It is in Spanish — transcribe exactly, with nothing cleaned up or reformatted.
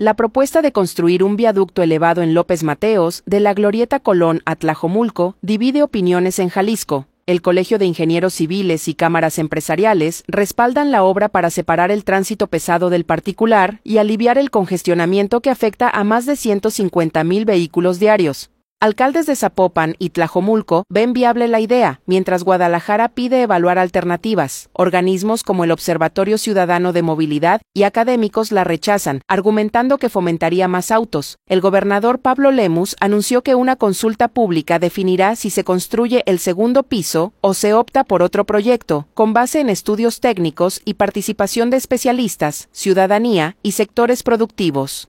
La propuesta de construir un viaducto elevado en López Mateos, de la Glorieta Colón a Tlajomulco, divide opiniones en Jalisco. El Colegio de Ingenieros Civiles y cámaras empresariales respaldan la obra para separar el tránsito pesado del particular y aliviar el congestionamiento que afecta a más de ciento cincuenta mil vehículos diarios. Alcaldes de Zapopan y Tlajomulco ven viable la idea, mientras Guadalajara pide evaluar alternativas. Organismos como el Observatorio Ciudadano de Movilidad y académicos la rechazan, argumentando que fomentaría más autos. El gobernador Pablo Lemus anunció que una consulta pública definirá si se construye el segundo piso o se opta por otro proyecto, con base en estudios técnicos y participación de especialistas, ciudadanía y sectores productivos.